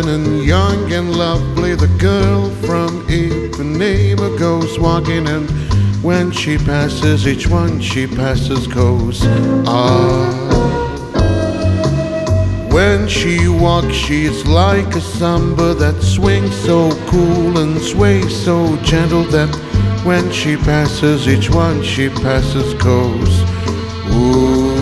tan and young and lovely. The girl from Ipanema goes walking, and when she passes, each one she passes goes, ah. When she walks, she's like a samba that swings so cool and sways so gentle that when she passes, each one she passes goes, ooh,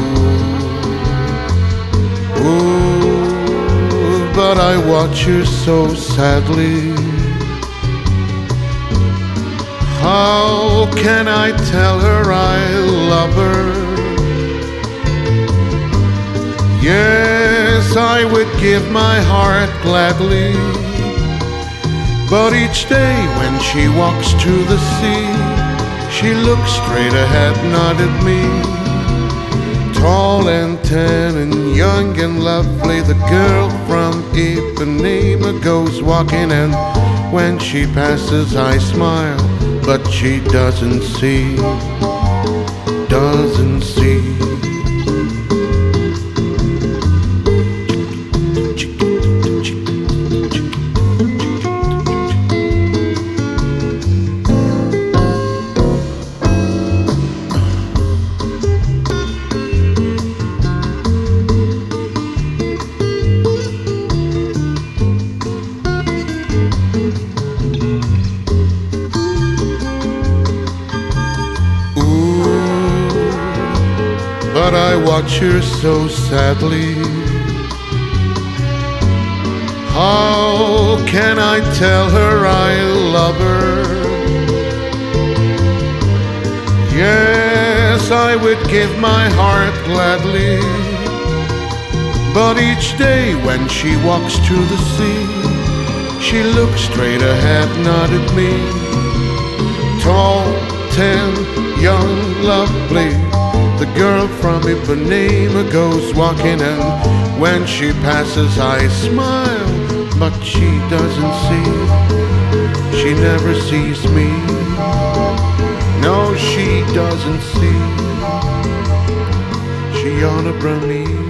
ooh. But I watch her so sadly. How can I tell her I love her? Yes, I would give my heart gladly, but each day when she walks to the sea, she looks straight ahead, not at me. Tall and tan and young and lovely, the girl from Ipanema goes walking, and when she passes I smile, but she doesn't see, doesn't see. But I watch her so sadly. How can I tell her I love her? Yes, I would give my heart gladly, but each day when she walks to the sea, she looks straight ahead, not at me. Tall, tan, young, lovely, the girl from Ipanema goes walking, and when she passes I smile, but she doesn't see, she never sees me. No, she doesn't see, she on a brownie.